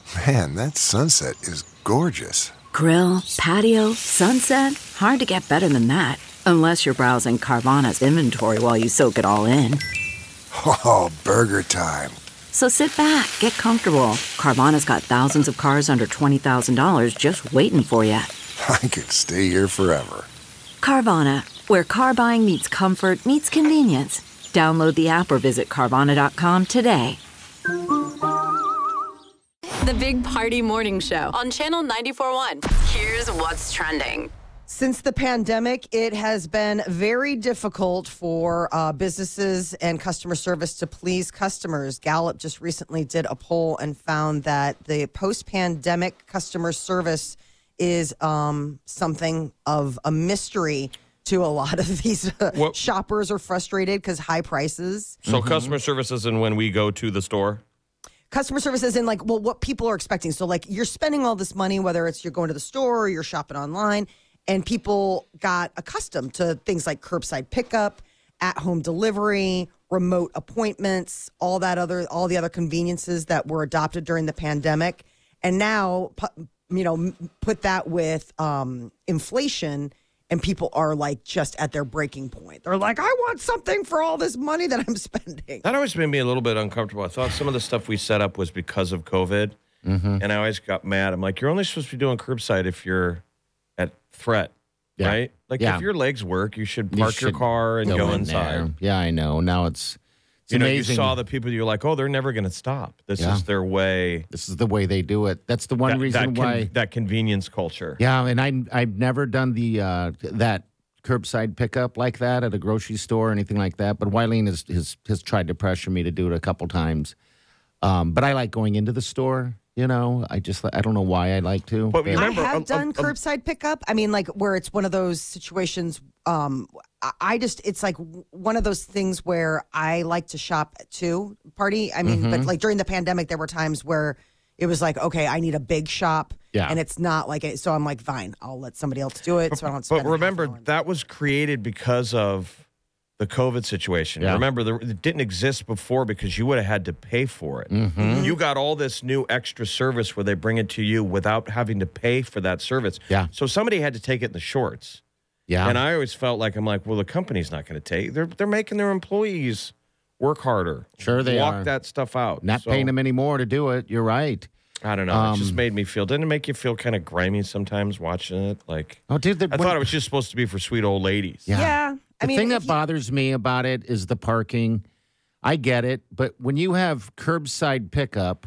Man, that sunset is gorgeous. Grill, patio, sunset. Hard to get better than that. Unless you're browsing Carvana's inventory while you soak it all in. Oh, burger time. So sit back, get comfortable. Carvana's got thousands of cars under $20,000 just waiting for you. I could stay here forever. Carvana, where car buying meets comfort meets convenience. Download the app or visit Carvana.com today. The Big Party Morning Show on Channel 94.1. Here's what's trending. Since the pandemic, it has been very difficult for businesses and customer service to please customers. Gallup just recently did a poll and found that the post-pandemic customer service is something of a mystery to a lot of these shoppers are frustrated because high prices. So customer service isn't when we go to the store? Customer service is in what people are expecting. So you're spending all this money, whether it's you're going to the store or you're shopping online, and people got accustomed to things like curbside pickup, at-home delivery, remote appointments, all the other conveniences that were adopted during the pandemic. And now, put that with inflation, and people are just at their breaking point. They're like, I want something for all this money that I'm spending. That always made me a little bit uncomfortable. I thought some of the stuff we set up was because of COVID, and I always got mad. I'm like, you're only supposed to be doing curbside if you're at threat, right? If your legs work, you should park your car and go inside. There. Yeah, I know. Now it's amazing. You saw the people, you're like, oh, they're never going to stop. This is their way. This is the way they do it. That's the one reason why. That convenience culture. Yeah, and I've never done the that curbside pickup like that at a grocery store or anything like that. But Wileen has tried to pressure me to do it a couple times. But I like going into the store. I don't know why I like to. But remember, I have done curbside pickup. I mean, where it's one of those situations. It's like one of those things where I like to shop too, Party. I mean, but during the pandemic, there were times where it was like, okay, I need a big shop. Yeah. And it's not like it. So I'm like, fine, I'll let somebody else do it. So I don't spend. But remember, that was created because of the COVID situation. Yeah. Remember, it didn't exist before because you would have had to pay for it. You got all this new extra service where they bring it to you without having to pay for that service. Yeah. So somebody had to take it in the shorts. Yeah. And I always felt like, well, the company's not going to take. They're making their employees work harder. Sure they Walk are. that stuff out. Not paying them any more to do it. You're right. I don't know. It just made me feel. Didn't it make you feel kind of grimy sometimes watching it? Oh, dude, I thought it was just supposed to be for sweet old ladies. Yeah. The thing that bothers me about it is the parking. I get it, but when you have curbside pickup,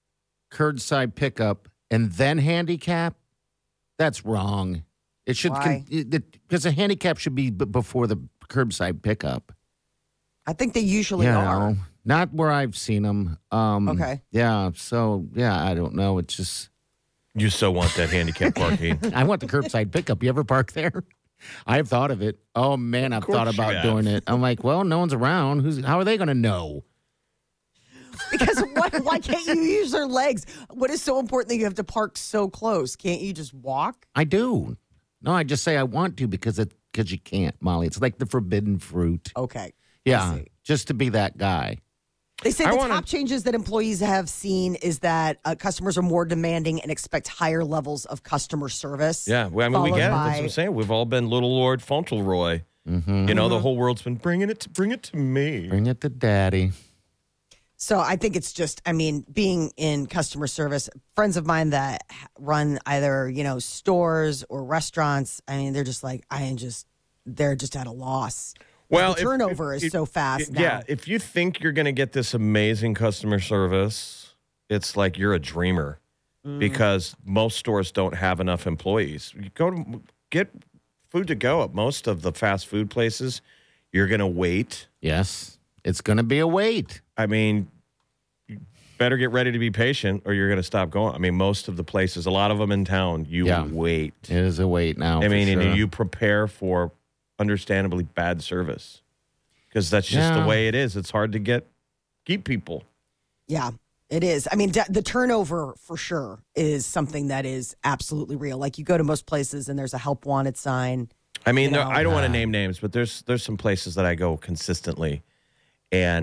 and then handicap, that's wrong. It should because a handicap should be before the curbside pickup. I think they usually are. Not where I've seen them. Okay. Yeah. So I don't know. It's just you so want that handicap parking. I want the curbside pickup. You ever park there? I've thought of it. Oh man, I've thought about doing it. I'm like, well, no one's around. How are they going to know? Because why can't you use their legs? What is so important that you have to park so close? Can't you just walk? I do. No, I just say I want to because you can't, Molly. It's like the forbidden fruit. Okay. Yeah, just to be that guy. They say top changes that employees have seen is that customers are more demanding and expect higher levels of customer service. Yeah, we get it. That's what I'm saying. We've all been little Lord Fauntleroy. The whole world's been bring it to me. Bring it to daddy. So I think it's just, being in customer service, friends of mine that run either, stores or restaurants, they're just like, they're just at a loss. Well, the turnover is so fast now. Yeah, if you think you're going to get this amazing customer service, it's like you're a dreamer because most stores don't have enough employees. You go to get food to go at most of the fast food places, you're going to wait. Yes, it's going to be a wait. You better get ready to be patient or you're going to stop going. Most of the places, a lot of them in town, wait. It is a wait now. And you prepare for understandably bad service because that's just the way it is. It's hard to keep people. Yeah, it is. The turnover for sure is something that is absolutely real. Like you go to most places and there's a help wanted sign. I don't want to name names, but there's some places that I go consistently and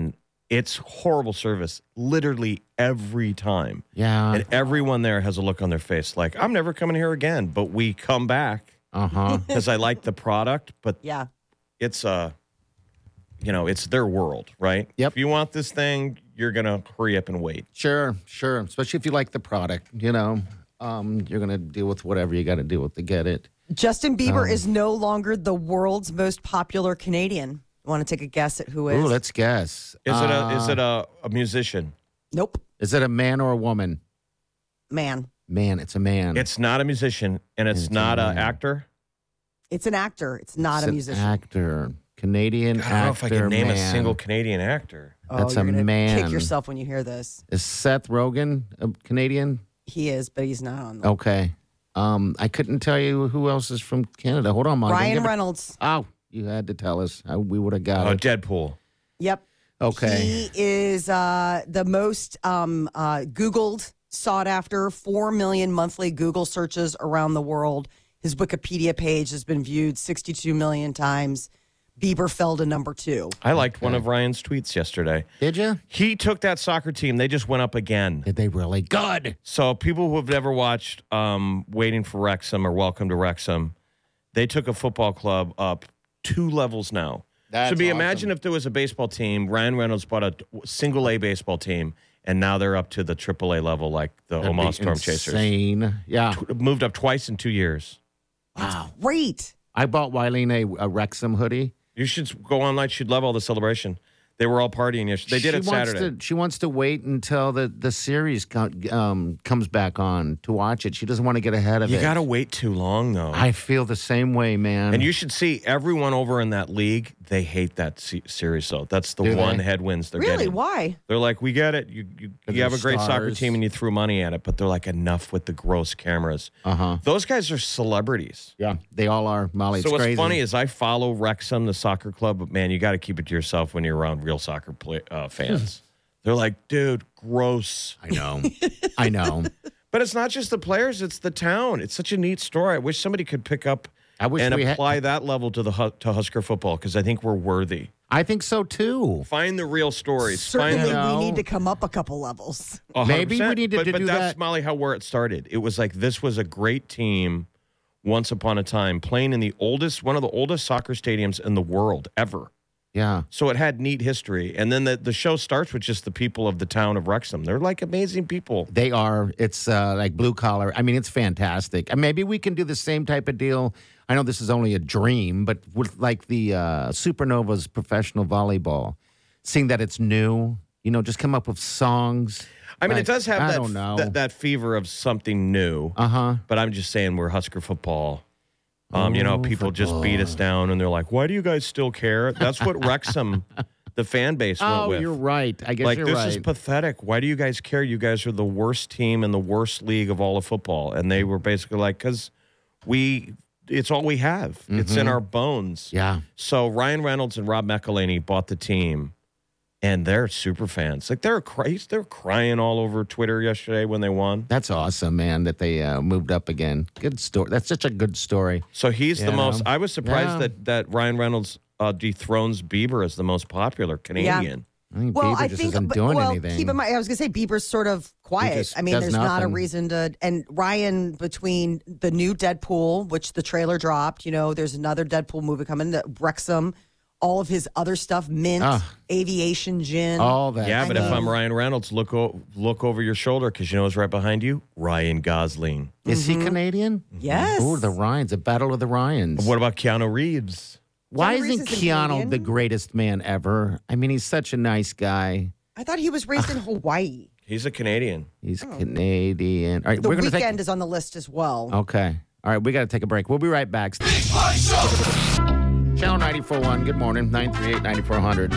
It's horrible service, literally every time. Yeah. And everyone there has a look on their face like, I'm never coming here again. But we come back because I like the product. But Yeah. it's it's their world, right? Yep. If you want this thing, you're going to hurry up and wait. Sure. Especially if you like the product, you're going to deal with whatever you got to deal with to get it. Justin Bieber is no longer the world's most popular Canadian. Want to take a guess at who is? Ooh, let's guess. Is it a musician? Nope. Is it a man or a woman? Man. Man, it's a man. It's not a musician, and it's not an actor. It's an actor. It's not It's a an musician. actor. Canadian I don't know if I actor, can name a man. single Canadian actor. That's you're a gonna man. Kick yourself when you hear this. Is Seth Rogen a Canadian? He is, but he's not on. The Okay. I couldn't tell you who else is from Canada. Hold on, Mom. Ryan Reynolds. Oh, you had to tell us. We would have got Oh, it. Deadpool. Yep. Okay. He is the most Googled, sought after, 4 million monthly Google searches around the world. His Wikipedia page has been viewed 62 million times. Bieber fell to number 2. I liked one of Ryan's tweets yesterday. Did you? He took that soccer team. They just went up again. Did they really? Good. So people who have never watched Waiting for Wrexham or Welcome to Wrexham, they took a football club up 2 levels now. That's Imagine awesome. if there was a baseball team. Ryan Reynolds bought a single A baseball team, and now they're up to the AAA level, like the That'd Omaha be Storm Chasers. insane. Yeah. Moved up twice in 2 years. Wow. Great. I bought Wileen a Wrexham hoodie. You should go online. She'd love all the celebration. They were all partying yesterday. They did it Saturday. She wants to wait until the series comes back on to watch it. She doesn't want to get ahead of it. You got to wait too long, though. I feel the same way, man. And you should see everyone over in that league. They hate that series, though. That's the Do one they? headwinds they're Really? getting. Why? They're like, we get it. You have a great soccer stars. team and you threw money at it, but they're like, enough with the gross cameras. Uh-huh. Those guys are celebrities. Yeah, they all are. Molly, it's So what's crazy. funny is I follow Wrexham, the soccer club, but man, you got to keep it to yourself when you're around real soccer fans. They're like, dude, gross. I know. I know. But it's not just the players; it's the town. It's such a neat story. I wish somebody could pick up I wish and we had- apply that level to to Husker football because I think we're worthy. I think so too. Find the real stories. Certainly, Find the we need to come up a couple levels. 100%. Maybe we needed but, to but do that's that. Molly where it started. It was like this was a great team once upon a time playing in one of the oldest soccer stadiums in the world ever. Yeah. So it had neat history. And then the show starts with just the people of the town of Wrexham. They're like amazing people. They are. It's like blue collar. I mean, it's fantastic. And maybe we can do the same type of deal. I know this is only a dream, but with like the Supernovas professional volleyball, seeing that it's new, just come up with songs. I mean, Like, it does have I don't know. that fever of something new. Uh-huh. But I'm just saying we're Husker football. People just beat us down and they're like, why do you guys still care? That's what Wrexham, the fan base, went Oh, with. you're right. I guess Like, you're this right. is pathetic. Why do you guys care? You guys are the worst team in the worst league of all of football. And they were basically like, because it's all we have. It's in our bones. Yeah. So Ryan Reynolds and Rob McElhaney bought the team, and they're super fans. Like, they're crying all over Twitter yesterday when they won. That's awesome, man, that they moved up again. Good story. That's such a good story. So he's the Yeah. most. I was surprised Yeah. that Ryan Reynolds dethrones Bieber as the most popular Canadian. I think Well, Bieber I just think, isn't doing anything. keep in mind, I was going to say Bieber's sort of quiet. just I mean, does there's not a nothing. reason to. And Ryan, between the new Deadpool, which the trailer dropped, there's another Deadpool movie coming, that Wrexham, all of his other stuff, Mint, Aviation Gin. All that. Yeah, but if stuff. I'm Ryan Reynolds, look over your shoulder because you know who's right behind you? Ryan Gosling. Is he Canadian? Yes. Oh, the Ryans, the Battle of the Ryans. What about Keanu Reeves? Why Keanu Reeves isn't isn't Keanu Canadian? the greatest man ever? I mean, he's such a nice guy. I thought he was raised in Hawaii. He's a Canadian. He's Canadian. All right, The we're gonna Weekend is on the list as well. Okay. All right, we got to take a break. We'll be right back. Channel 94.1, good morning, 938-9400.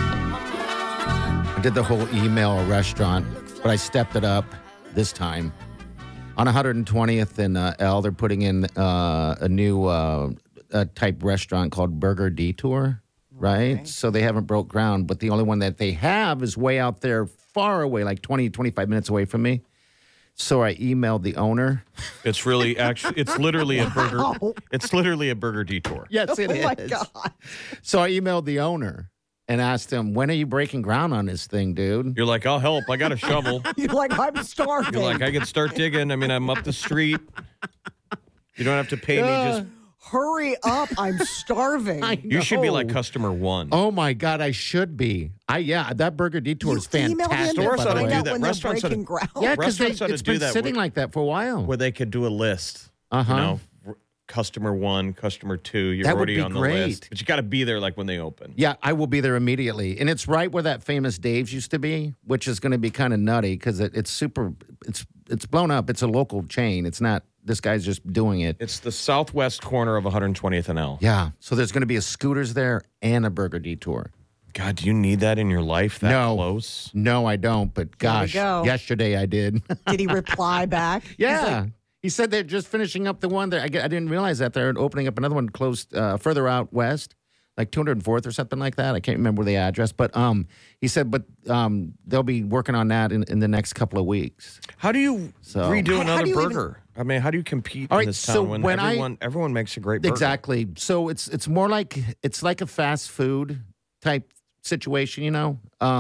I did the whole email restaurant, but I stepped it up this time. On 120th and L, they're putting in a new type restaurant called Burger Detour, right? Okay. So they haven't broke ground, but the only one that they have is way out there, far away, like 20, 25 minutes away from me. So I emailed the owner. It's really actually. It's literally a burger. It's literally a burger detour. Yes, it Oh is. my God. So I emailed the owner, and asked him, when are you breaking ground on this thing, dude? You're like, I'll help. I got a shovel. You're like, I'm starving. You're like, I can start digging. I mean, I'm up the street. You don't have to pay me. Just Hurry up. I'm starving. you should be like customer one. Oh my God, I should be. That Burger Detour is emailed him fantastic. to Stores ought to find do out that. when they're Restaurants ought to- breaking ground. Yeah, because Restaurants ought to it's do been that sitting with- like that for a while. Where they could do a list. Uh-huh. You know, customer one, customer two. You're That would already be on the great. list. But you got to be there like when they open. Yeah, I will be there immediately. And it's right where that famous Dave's used to be, which is going to be kind of nutty because it's blown up. It's a local chain. It's not, this guy's just doing it. It's the southwest corner of 120th and L. Yeah. So there's going to be a Scooters there and a Burger Detour. God, do you need that in your life that No. close? No, I don't. But gosh, go. yesterday I did. Did he reply back? Yeah. He said they're just finishing up the one there. I didn't realize that they're opening up another one close, further out west, like 204th or something like that. I can't remember the address, but he said, they'll be working on that in the next couple of weeks. How do you redo How another do you burger? I mean, how do you compete All in right, this town so when when everyone makes a great burger? Exactly. So it's more like a fast food type situation, you know.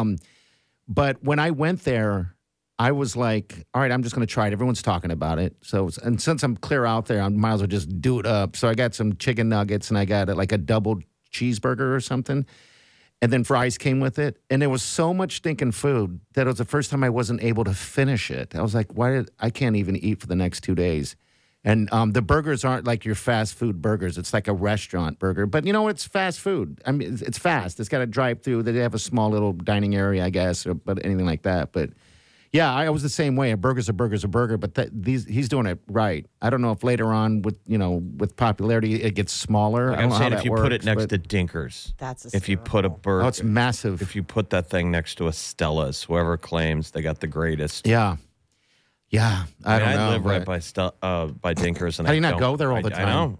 But when I went there, I was like, all right, I'm just going to try it. Everyone's talking about it. So, and since I'm clear out there, I might as well just do it up. So I got some chicken nuggets and I got like a double cheeseburger or something. And then fries came with it. And there was so much stinking food that it was the first time I wasn't able to finish it. I was like, I can't even eat for the next 2 days. And the burgers aren't like your fast food burgers. It's like a restaurant burger. But, you know, it's fast food. I mean, it's fast. It's got a drive-through. They have a small little dining area, I guess, but anything like that. But, yeah, I was the same way. A burger's a burger. But he's doing it right. I don't know if later on with popularity it gets smaller. I don't I'm know saying how if that you put it works, next but- to Dinkers, That's if you put a burger, Oh, it's massive. if you put that thing next to a Stella's, whoever claims they got the greatest. Yeah. Yeah. I don't know. live right but- by Dinkers, and How do you I not go there all the I time? know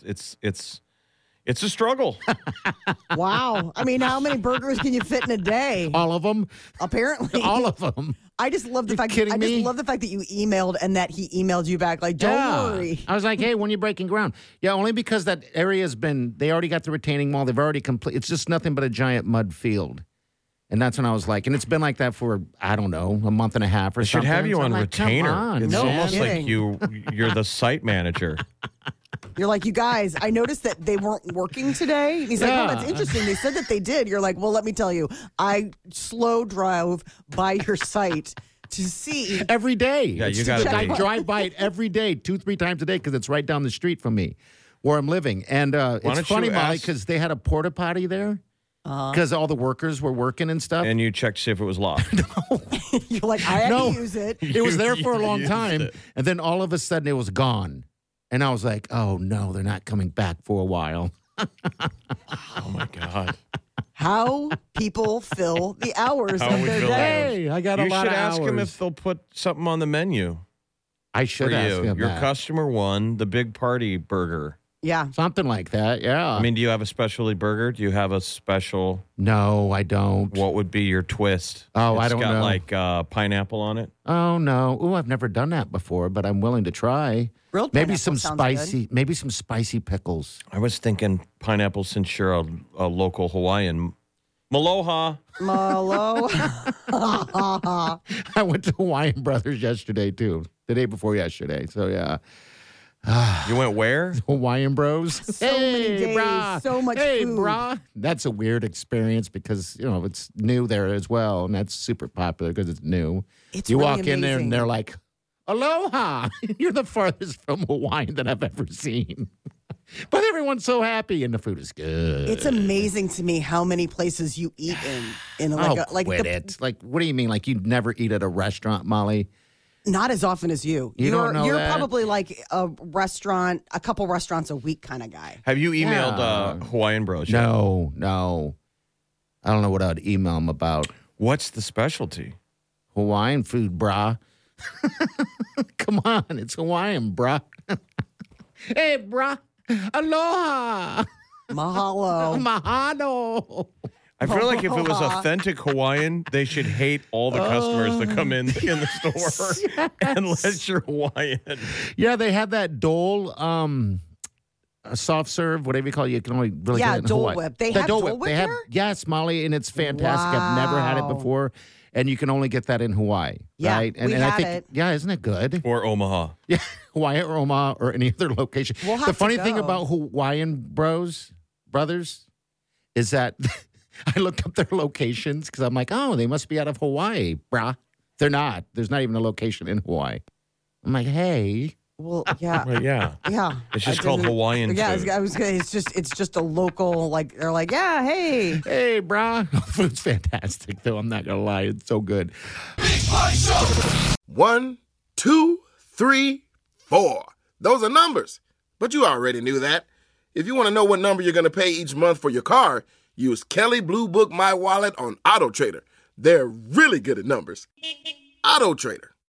it's a struggle. Wow. I mean, how many burgers can you fit in a day? All of them? Apparently. All of them. I just love the You fact. kidding I just me? love the fact that you emailed and that he emailed you back. Like, don't worry. I was like, hey, when are you breaking ground? Yeah, only because that area's they already got the retaining wall. They've already complete. It's just nothing but a giant mud field. And that's when I was like, and it's been like that for, I don't know, a month and a half or They should something. have you So on I'm like, come retainer. on, It's man. almost like kidding. you're the site manager. You're like, you guys, I noticed that they weren't working today. And he's like, oh, that's Yeah. interesting. They said that they did. You're like, well, let me tell you, I slow drove by your site to see. Every day. Yeah, you It's gotta just- I be- drive by it every day, 2-3 times a day, because it's right down the street from me where I'm living. And don't it's funny, you Molly, ask- because they had a porta potty there. Because all the workers were working and stuff. And you check to see if it was locked. You're like, I had No. to use it. It was there for a long used time, it. and then all of a sudden it was gone. And I was like, oh no, they're not coming back for a while. Oh my God. How people fill the hours How of we their fill the day. Hey, I got a You lot should of ask them hours. if they'll put something on the menu I for should ask you. him Your that. customer one, the big party burger. Yeah. Something like that, yeah. I mean, do you have a specialty burger? Do you have a special? no, I don't. What would be your twist? Oh, I It's don't got know. like pineapple on it. Oh no. Ooh, I've never done that before, but I'm willing to try. Grilled Maybe pineapple some sounds good. spicy pickles. I was thinking pineapple since you're a local Hawaiian. Maloha. Malo. I went to Hawaiian Brothers yesterday too. The day before yesterday. So yeah. You went where? Hawaiian Bros. So many days, brah. so much hey, food. brah. That's a weird experience because, it's new there as well. And that's super popular because it's new. It's you really walk in there amazing. and they're like, aloha. You're the farthest from Hawaiian that I've ever seen. But everyone's so happy and the food is good. It's amazing to me how many places you eat in Quit it. Like, what do you mean? Like, you'd never eat at a restaurant, Molly? Not as often as you. You don't know You're that? probably like a couple restaurants a week kind of guy. Have you emailed Yeah. Hawaiian Bros yet? No. I don't know what I'd email them about. What's the specialty? Hawaiian food, brah. Come on, it's Hawaiian, brah. Hey, brah. Aloha. Mahalo. Mahalo. I feel like if it was authentic Hawaiian, they should hate all the customers that come in the store unless you're Hawaiian. Yeah, they had that Dole a soft serve, whatever you call it. You can only really get it in Dole Hawaii. Whip. They The have Dole Dole Whip They have, there? yes, Molly, and it's fantastic. I've never had it Wow. before, and you can only get that in Hawaii. Yeah, right? And, we and I had think, it. yeah, isn't it good? Or Omaha. Yeah, Hawaii or Omaha or any other location. We'll have The to funny thing go. about Hawaiian brothers, is that I looked up their locations because I'm like, oh, they must be out of Hawaii, brah. They're not. There's not even a location in Hawaii. I'm like, hey. Well, yeah. Well, yeah. Yeah. It's just I called didn't- Hawaiian Yeah, food. I was gonna, it's just a local, like, they're like, yeah, hey. Hey, brah. Food's fantastic, though. I'm not going to lie. It's so good. 1, 2, 3, 4. Those are numbers. But you already knew that. If you want to know what number you're going to pay each month for your car, use Kelley Blue Book My Wallet on Auto Trader. They're really good at numbers. Auto Trader.